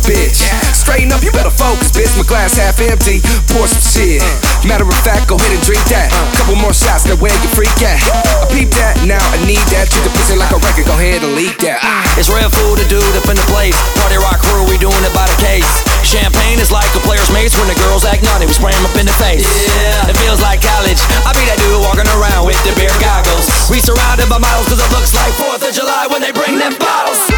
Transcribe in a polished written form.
bitch. Straighten up, you better focus, bitch. My glass half empty, pour some shit. Matter of fact, go ahead and drink that. Couple more shots, now where you freak at? I peep that, now I need that. Treat the pussy like a record, go ahead and leak that. It's Red Food, the dude up in the place. Party Rock crew, we doing it by the case. Champagne is like a player's mates. When the girls act naughty, we spray 'em up in the face. Yeah, it feels like college. I be that dude walking around with the beer goggles. We surrounded by models cause it looks like 4th of July when they bring them bottles.